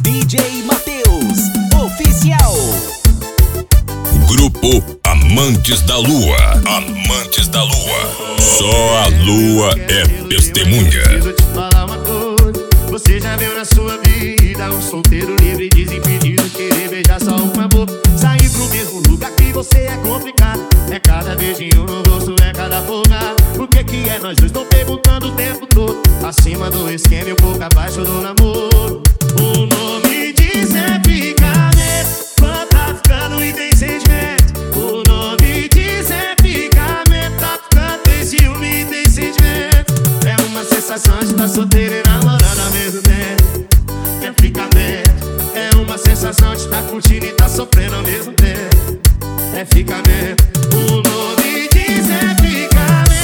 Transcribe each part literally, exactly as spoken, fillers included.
D J Matheus Oficial. Grupo Amantes da Lua. Amantes da Lua. Só a lua é testemunha. Preciso te falar uma coisa. Você já viu na sua vida um solteiro livre, desimpedido, querer beijar só uma boca, sair pro mesmo lugar que você é complicado. É cada beijinho no rosto, é cada folga. O que que é nós dois? Tô perguntando o tempo todo. Acima do esquema e um pouco abaixo do namoro. O nome disso é ficar-me. Quando tá ficando e tem sentimento. O nome disso é ficar-me. Tá ficando, tem ciúme e tem sentimento. É uma sensação de estar solteiro e namorando ao mesmo tempo. É ficar-me. É uma sensação de estar curtindo e tá sofrendo ao mesmo tempo. É ficar-me. O nome disso é ficar-me.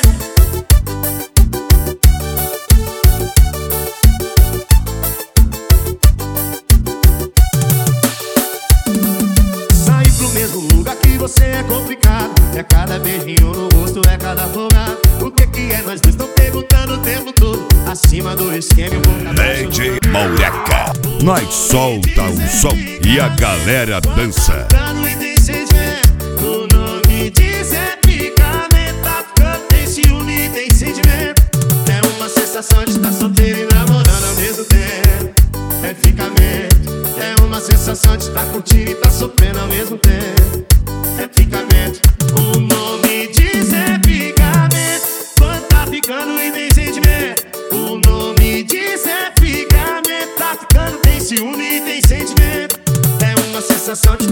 Sair pro mesmo lugar que você é complicado. É cada beijinho no rosto, é cada folga. O que que é nós dois? Tão perguntando o tempo todo. Acima do esquema e um pouco abaixo. D J Maureca. Nós solta o som e a galera dança. O nome disso é ficar-me. Tá ficando, tem ciúme e tem sentimento. É uma sensação de estar solteiro e namorando ao mesmo tempo. É ficar-me. É uma sensação de estar curtindo e tá sofrendo ao mesmo tempo. É ficar-me. O nome disso é ficar-me. Quando tá ficando e tem sentimento. O nome disso é ficar-me. Tá ficando, tem ciúme e tem sentimento. É uma sensação de